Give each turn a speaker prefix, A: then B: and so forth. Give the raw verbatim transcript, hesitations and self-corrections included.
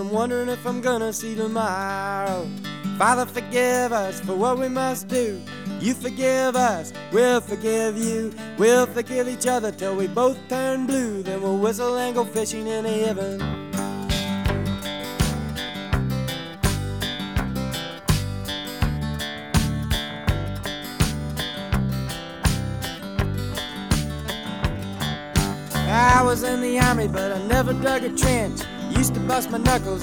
A: I'm wondering if I'm gonna see tomorrow. Father, forgive us for what we must do. You forgive us, we'll forgive you. We'll forgive each other till we both turn blue. Then we'll whistle and go fishing in heaven. I was in the army, but I never dug a trench. Used to bust my knuckles